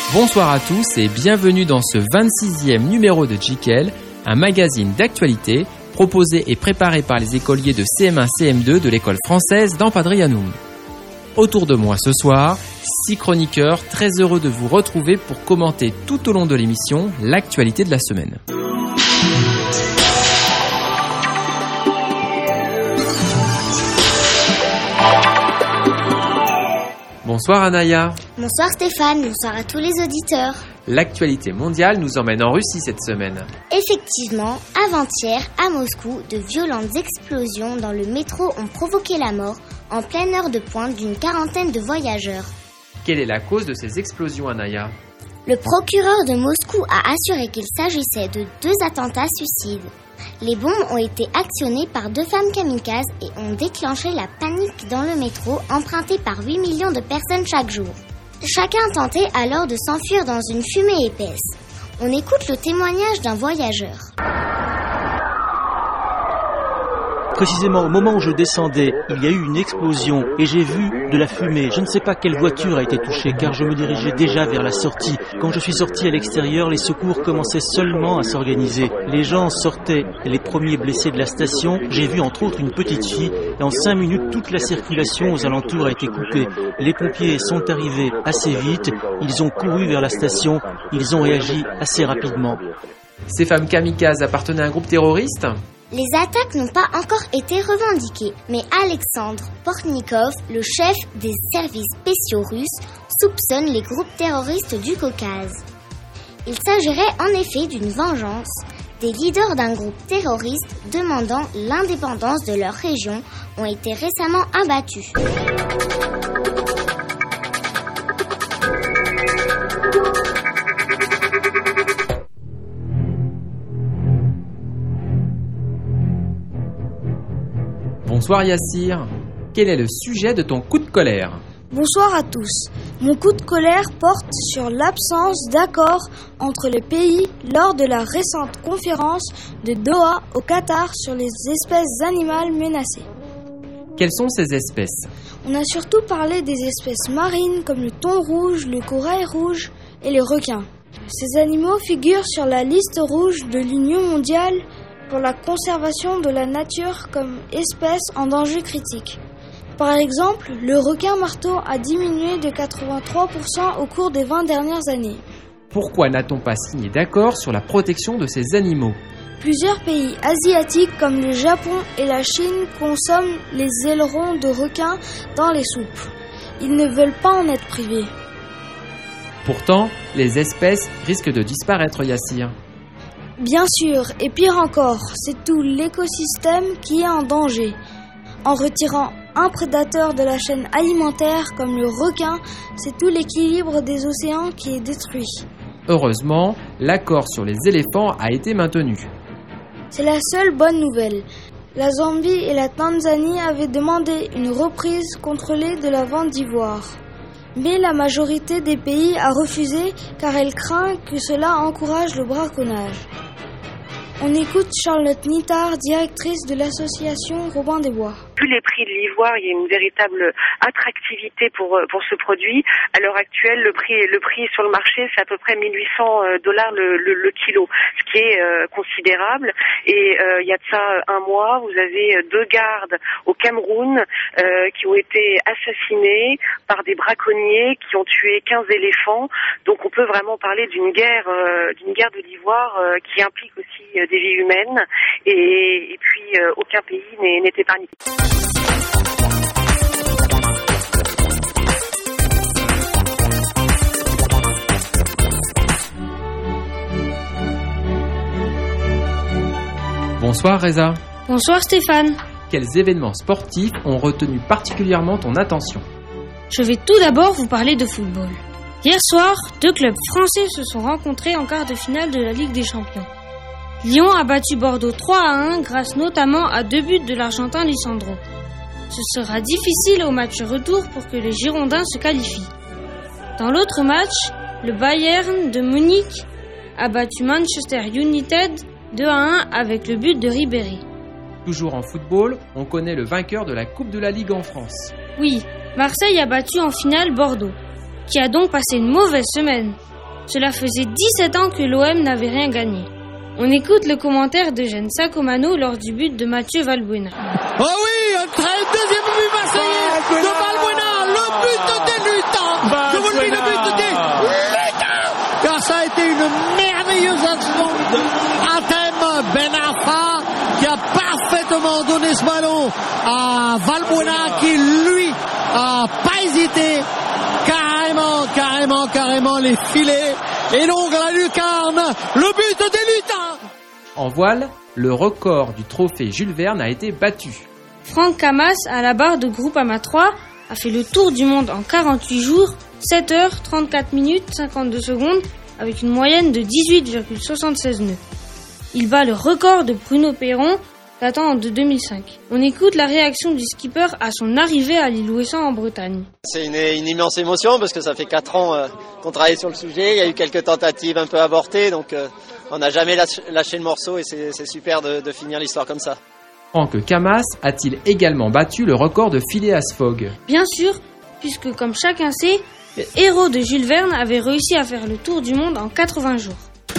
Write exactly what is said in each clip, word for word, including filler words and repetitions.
Bonsoir à tous et bienvenue dans ce vingt-sixième numéro de Jikel, un magazine d'actualité proposé et préparé par les écoliers de C M un C M deux de l'école française d'Ampadrianum. Autour de moi ce soir, six chroniqueurs très heureux de vous retrouver pour commenter tout au long de l'émission l'actualité de la semaine. Bonsoir Anaya. Bonsoir Stéphane, bonsoir à tous les auditeurs. L'actualité mondiale nous emmène en Russie cette semaine. Effectivement, avant-hier, à Moscou, de violentes explosions dans le métro ont provoqué la mort, en pleine heure de pointe, d'une quarantaine de voyageurs. Quelle est la cause de ces explosions, Anaya ? Le procureur de Moscou a assuré qu'il s'agissait de deux attentats suicides. Les bombes ont été actionnées par deux femmes kamikazes et ont déclenché la panique dans le métro emprunté par huit millions de personnes chaque jour. Chacun tentait alors de s'enfuir dans une fumée épaisse. On écoute le témoignage d'un voyageur. Précisément au moment où je descendais, il y a eu une explosion et j'ai vu de la fumée. Je ne sais pas quelle voiture a été touchée car je me dirigeais déjà vers la sortie. Quand je suis sorti à l'extérieur, les secours commençaient seulement à s'organiser. Les gens sortaient, les premiers blessés de la station. J'ai vu entre autres une petite fille et en cinq minutes, toute la circulation aux alentours a été coupée. Les pompiers sont arrivés assez vite, ils ont couru vers la station, ils ont réagi assez rapidement. Ces femmes kamikazes appartenaient à un groupe terroriste ? Les attaques n'ont pas encore été revendiquées, mais Alexandre Portnikov, le chef des services spéciaux russes, soupçonne les groupes terroristes du Caucase. Il s'agirait en effet d'une vengeance. Des leaders d'un groupe terroriste demandant l'indépendance de leur région ont été récemment abattus. Bonsoir Yassir, quel est le sujet de ton coup de colère ? Bonsoir à tous. Mon coup de colère porte sur l'absence d'accord entre les pays lors de la récente conférence de Doha au Qatar sur les espèces animales menacées. Quelles sont ces espèces ? On a surtout parlé des espèces marines comme le thon rouge, le corail rouge et les requins. Ces animaux figurent sur la liste rouge de l'Union mondiale pour la conservation de la nature comme espèce en danger critique. Par exemple, le requin marteau a diminué de quatre-vingt-trois pour cent au cours des vingt dernières années. Pourquoi n'a-t-on pas signé d'accord sur la protection de ces animaux ? Plusieurs pays asiatiques comme le Japon et la Chine consomment les ailerons de requins dans les soupes. Ils ne veulent pas en être privés. Pourtant, les espèces risquent de disparaître, Yassir. Bien sûr, et pire encore, c'est tout l'écosystème qui est en danger. En retirant un prédateur de la chaîne alimentaire comme le requin, c'est tout l'équilibre des océans qui est détruit. Heureusement, l'accord sur les éléphants a été maintenu. C'est la seule bonne nouvelle. La Zambie et la Tanzanie avaient demandé une reprise contrôlée de la vente d'ivoire. Mais la majorité des pays a refusé car elle craint que cela encourage le braconnage. On écoute Charlotte Nittard, directrice de l'association Robin des Bois. Vu les prix de l'ivoire, il y a une véritable attractivité pour pour ce produit. À l'heure actuelle, le prix le prix sur le marché, c'est à peu près mille huit cents dollars le, le, le kilo, ce qui est euh, considérable. Et euh, il y a de ça un mois, vous avez deux gardes au Cameroun euh, qui ont été assassinés par des braconniers qui ont tué quinze éléphants. Donc on peut vraiment parler d'une guerre euh, d'une guerre de l'ivoire euh, qui implique aussi euh, des vies humaines. Et, et puis euh, aucun pays n'est, n'est épargné. Bonsoir Reza. Bonsoir Stéphane. Quels événements sportifs ont retenu particulièrement ton attention ? Je vais tout d'abord vous parler de football. Hier soir, deux clubs français se sont rencontrés en quart de finale de la Ligue des Champions. Lyon a battu Bordeaux trois à un grâce notamment à deux buts de l'Argentin Lisandro. Ce sera difficile au match retour pour que les Girondins se qualifient. Dans l'autre match, le Bayern de Munich a battu Manchester United deux à un avec le but de Ribéry. Toujours en football, on connaît le vainqueur de la Coupe de la Ligue en France. Oui, Marseille a battu en finale Bordeaux, qui a donc passé une mauvaise semaine. Cela faisait dix-sept ans que l'O M n'avait rien gagné. On écoute le commentaire d'Eugène Sacomano lors du but de Mathieu Valbuena. Oh oui, un très deuxième but marseillais de Valbuena, le but des lutins. Je vous le dis, le but des lutins. Car ça a été une merveilleuse action de Hatem Ben Arfa qui a parfaitement donné ce ballon à Valbuena qui, lui, a pas hésité. Carrément, carrément, carrément les filets. Et donc la lucarne, le but des lutins. En voile, le record du trophée Jules Verne a été battu. Franck Camas, à la barre de Groupama trois, a fait le tour du monde en quarante-huit jours, sept heures, trente-quatre minutes, cinquante-deux secondes, avec une moyenne de dix-huit virgule soixante-seize nœuds. Il bat le record de Bruno Perron, datant de deux mille cinq. On écoute la réaction du skipper à son arrivée à l'île Ouessant en Bretagne. C'est une, une immense émotion parce que ça fait quatre ans euh, qu'on travaille sur le sujet. Il y a eu quelques tentatives un peu avortées, donc euh, on n'a jamais lâché, lâché le morceau et c'est, c'est super de, de finir l'histoire comme ça. Franck Camas a-t-il également battu le record de Phileas Fogg ? Bien sûr, puisque comme chacun sait, le héros de Jules Verne avait réussi à faire le tour du monde en quatre-vingts jours.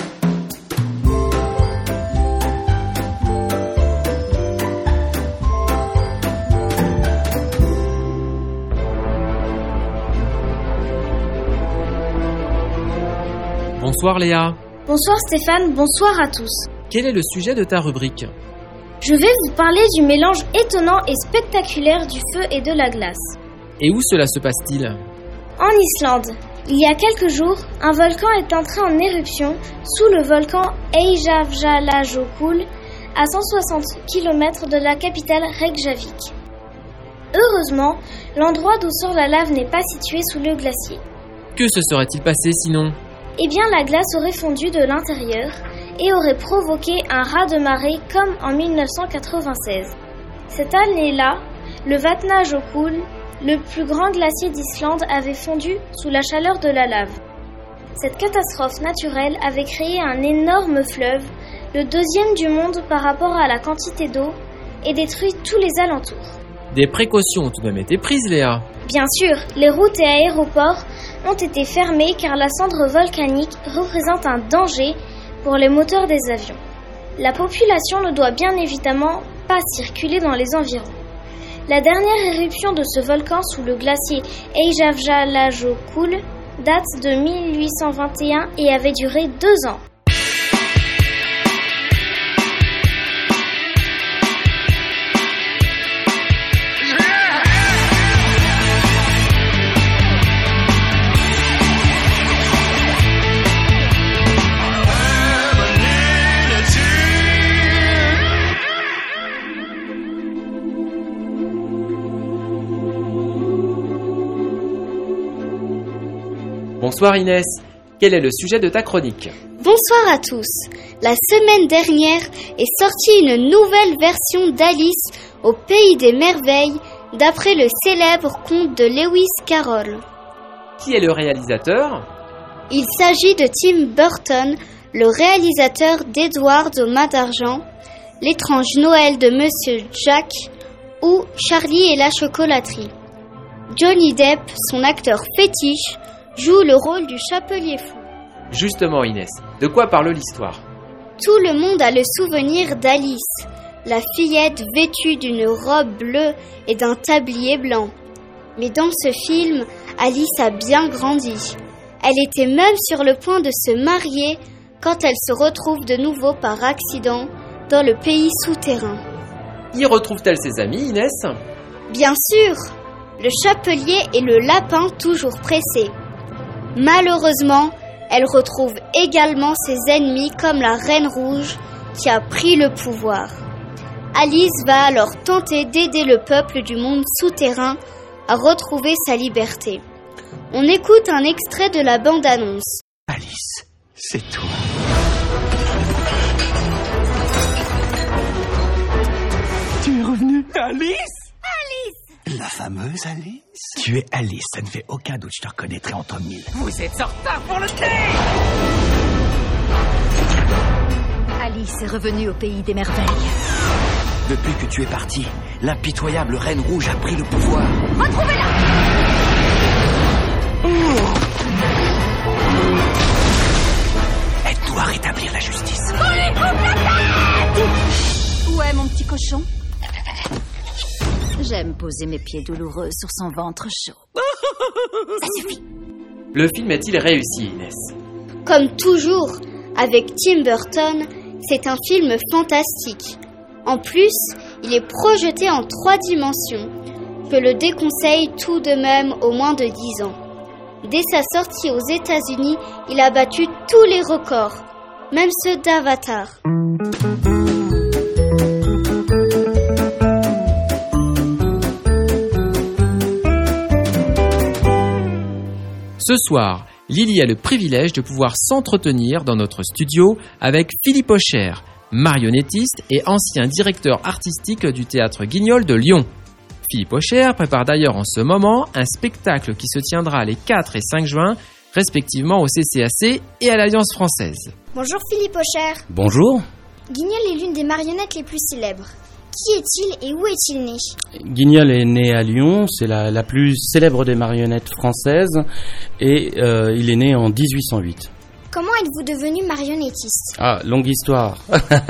Bonsoir Léa. Bonsoir Stéphane, bonsoir à tous. Quel est le sujet de ta rubrique ? Je vais vous parler du mélange étonnant et spectaculaire du feu et de la glace. Et où cela se passe-t-il ? En Islande, il y a quelques jours, un volcan est entré en éruption sous le volcan Eyjafjallajökull à cent soixante kilomètres de la capitale Reykjavik. Heureusement, l'endroit d'où sort la lave n'est pas situé sous le glacier. Que se serait-il passé sinon ? Eh bien, la glace aurait fondu de l'intérieur et aurait provoqué un raz-de-marée comme en mille neuf cent quatre-vingt-seize. Cette année-là, le Vatnajökull, le plus grand glacier d'Islande, avait fondu sous la chaleur de la lave. Cette catastrophe naturelle avait créé un énorme fleuve, le deuxième du monde par rapport à la quantité d'eau, et détruit tous les alentours. Des précautions ont tout de même été prises, Léa. Bien sûr, les routes et aéroports ont été fermés car la cendre volcanique représente un danger pour les moteurs des avions. La population ne doit bien évidemment pas circuler dans les environs. La dernière éruption de ce volcan sous le glacier Eyjafjallajökull date de mille huit cent vingt et un et avait duré deux ans. Bonsoir Inès, quel est le sujet de ta chronique ? Bonsoir à tous. La semaine dernière est sortie une nouvelle version d'Alice au Pays des Merveilles d'après le célèbre conte de Lewis Carroll. Qui est le réalisateur ? Il s'agit de Tim Burton, le réalisateur d'Edward au mât d'argent, L'étrange Noël de Monsieur Jack ou Charlie et la chocolaterie. Johnny Depp, son acteur fétiche, joue le rôle du chapelier fou. Justement Inès, de quoi parle l'histoire ? Tout le monde a le souvenir d'Alice, la fillette vêtue d'une robe bleue et d'un tablier blanc. Mais dans ce film, Alice a bien grandi. Elle était même sur le point de se marier quand elle se retrouve de nouveau par accident dans le pays souterrain. Y retrouve-t-elle ses amis, Inès ? Bien sûr, le chapelier et le lapin toujours pressés. Malheureusement, elle retrouve également ses ennemis comme la Reine Rouge qui a pris le pouvoir. Alice va alors tenter d'aider le peuple du monde souterrain à retrouver sa liberté. On écoute un extrait de la bande-annonce. Alice, c'est toi. Tu es revenue, Alice ? Alice ! La fameuse Alice ? Tu es Alice, ça ne fait aucun doute, je te reconnaîtrai entre mille. Vous êtes en retard pour le thé ! Alice est revenue au pays des merveilles. Depuis que tu es partie, l'impitoyable Reine Rouge a pris le pouvoir. Retrouvez-la ! Oh ! J'aime poser mes pieds douloureux sur son ventre chaud. Ça suffit. Le film est-il réussi, Inès ? Comme toujours, avec Tim Burton, c'est un film fantastique. En plus, il est projeté en trois dimensions. Je le déconseille tout de même aux moins de dix ans. Dès sa sortie aux États-Unis, il a battu tous les records, même ceux d'Avatar. Ce soir, Lily a le privilège de pouvoir s'entretenir dans notre studio avec Philippe Aucher, marionnettiste et ancien directeur artistique du Théâtre Guignol de Lyon. Philippe Aucher prépare d'ailleurs en ce moment un spectacle qui se tiendra les quatre et cinq juin, respectivement au C C A C et à l'Alliance française. Bonjour Philippe Aucher. Bonjour. Guignol est l'une des marionnettes les plus célèbres. Qui est-il et où est-il né ? Guignol est né à Lyon, c'est la, la plus célèbre des marionnettes françaises et euh, il est né en dix-huit cent huit. Comment êtes-vous devenu marionnettiste ? Ah, longue histoire.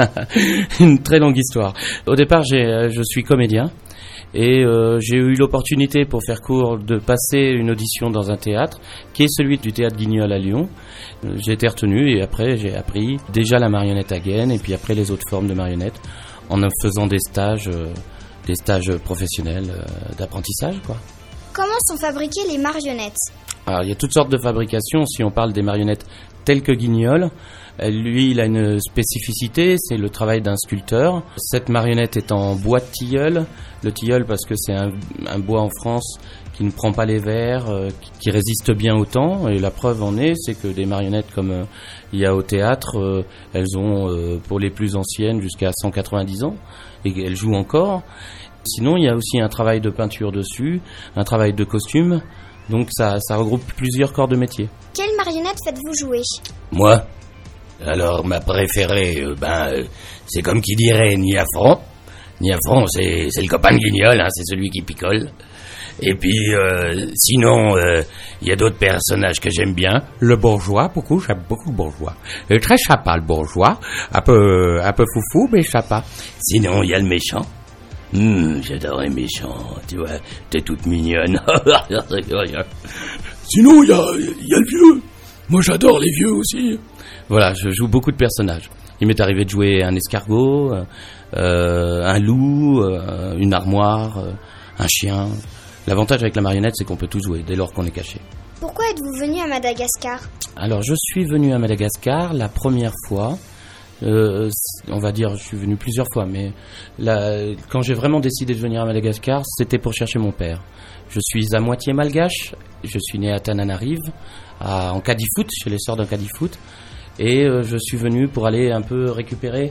Une très longue histoire. Au départ, j'ai, je suis comédien et euh, j'ai eu l'opportunité, pour faire court, de passer une audition dans un théâtre qui est celui du Théâtre Guignol à Lyon. J'ai été retenu et après j'ai appris déjà la marionnette à gaine et puis après les autres formes de marionnettes, en faisant des stages, euh, des stages professionnels euh, d'apprentissage, quoi. Comment sont fabriquées les marionnettes ? Alors, il y a toutes sortes de fabrications. Si on parle des marionnettes telles que Guignol, euh, lui, il a une spécificité, c'est le travail d'un sculpteur. Cette marionnette est en bois de tilleul. Le tilleul, parce que c'est un, un bois en France qui ne prend pas les vers, euh, qui, qui résiste bien au temps. Et la preuve en est, c'est que des marionnettes comme euh, il y a au théâtre, euh, elles ont, euh, pour les plus anciennes, jusqu'à cent quatre-vingt-dix ans, et elles jouent encore. Sinon, il y a aussi un travail de peinture dessus, un travail de costume, donc ça, ça regroupe plusieurs corps de métier. Quelle marionnette faites-vous jouer ? Moi ? Alors, ma préférée, euh, ben, euh, c'est comme qui dirait Niafron. Niafron, c'est, c'est le copain de Guignol, hein, c'est celui qui picole. Et puis, euh, sinon, il euh, y a d'autres personnages que j'aime bien. Le bourgeois, beaucoup, j'aime beaucoup le bourgeois. Euh, très sympa, le bourgeois. Un peu, un peu foufou, mais sympa. Sinon, il y a le méchant. Hum, j'adore les méchants, tu vois, t'es toute mignonne. Sinon, il y a, y a le vieux. Moi, j'adore les vieux aussi. Voilà, je joue beaucoup de personnages. Il m'est arrivé de jouer un escargot, euh, un loup, euh, une armoire, euh, un chien. L'avantage avec la marionnette, c'est qu'on peut tout jouer, dès lors qu'on est caché. Pourquoi êtes-vous venu à Madagascar ? Alors, je suis venu à Madagascar la première fois. Euh, on va dire, je suis venu plusieurs fois, mais la, quand j'ai vraiment décidé de venir à Madagascar, c'était pour chercher mon père. Je suis à moitié malgache, je suis né à Tananarive, à, en Kadifut, chez les sœurs d'un Kadifut, et euh, je suis venu pour aller un peu récupérer,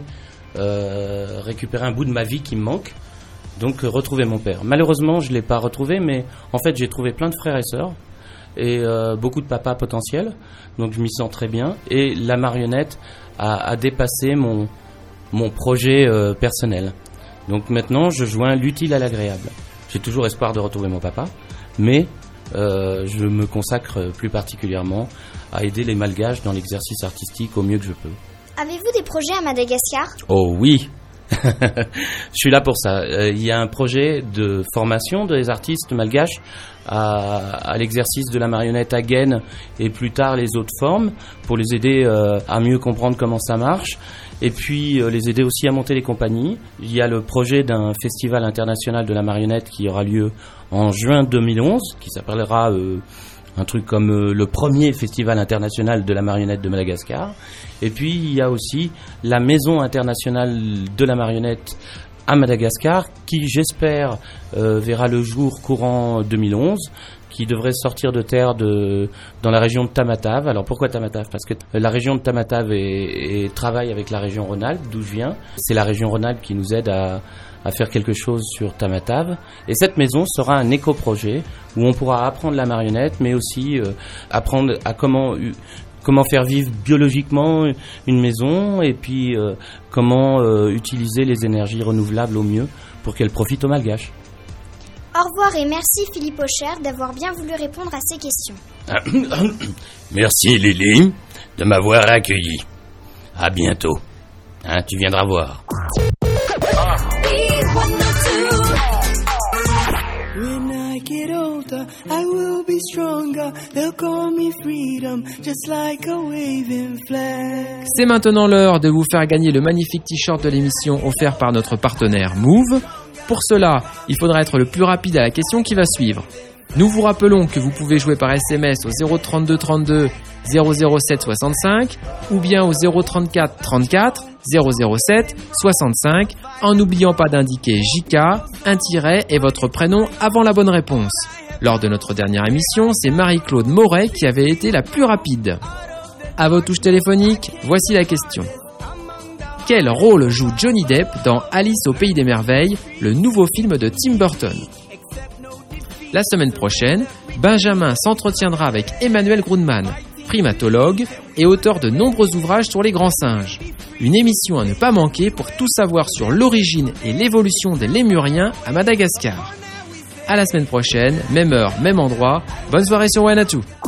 euh, récupérer un bout de ma vie qui me manque, donc euh, retrouver mon père. Malheureusement, je ne l'ai pas retrouvé, mais en fait, j'ai trouvé plein de frères et sœurs, et euh, beaucoup de papas potentiels, donc je m'y sens très bien, et la marionnette a, a dépassé mon, mon projet euh, personnel. Donc maintenant, je joins l'utile à l'agréable. J'ai toujours espoir de retrouver mon papa, mais euh, je me consacre plus particulièrement à aider les malgaches dans l'exercice artistique au mieux que je peux. Avez-vous des projets à Madagascar ? Oh oui. Je suis là pour ça. Euh, il y a un projet de formation des artistes malgaches à, à l'exercice de la marionnette à gaine et plus tard les autres formes pour les aider euh, à mieux comprendre comment ça marche et puis euh, les aider aussi à monter les compagnies. Il y a le projet d'un festival international de la marionnette qui aura lieu en juin deux mille onze qui s'appellera euh, un truc comme euh, le premier festival international de la marionnette de Madagascar. Et puis il y a aussi la maison internationale de la marionnette à Madagascar qui j'espère euh, verra le jour courant deux mille onze, qui devrait sortir de terre de, dans la région de Tamatave. Alors pourquoi Tamatave ? Parce que la région de Tamatave est, est, travaille avec la région Rhône-Alpes, d'où je viens. C'est la région Rhône-Alpes qui nous aide à, à faire quelque chose sur Tamatave. Et cette maison sera un éco-projet où on pourra apprendre la marionnette, mais aussi euh, apprendre à comment... comment faire vivre biologiquement une maison et puis euh, comment euh, utiliser les énergies renouvelables au mieux pour qu'elles profitent aux malgaches. Au revoir et merci Philippe Aucher d'avoir bien voulu répondre à ces questions. Merci Lily de m'avoir accueilli. À bientôt. Hein, tu viendras voir. C'est maintenant l'heure de vous faire gagner le magnifique t-shirt de l'émission offert par notre partenaire Move. Pour cela, il faudra être le plus rapide à la question qui va suivre. Nous vous rappelons que vous pouvez jouer par S M S au zéro trente-deux trente-deux zéro zéro sept soixante-cinq ou bien au zéro trente-quatre trente-quatre zéro zéro sept soixante-cinq en n'oubliant pas d'indiquer J K, un tiret et votre prénom avant la bonne réponse. Lors de notre dernière émission, c'est Marie-Claude Moret qui avait été la plus rapide. À vos touches téléphoniques, voici la question. Quel rôle joue Johnny Depp dans Alice au Pays des Merveilles, le nouveau film de Tim Burton ? La semaine prochaine, Benjamin s'entretiendra avec Emmanuel Grundmann, primatologue et auteur de nombreux ouvrages sur les grands singes. Une émission à ne pas manquer pour tout savoir sur l'origine et l'évolution des lémuriens à Madagascar. À la semaine prochaine, même heure, même endroit. Bonne soirée sur Wanatu.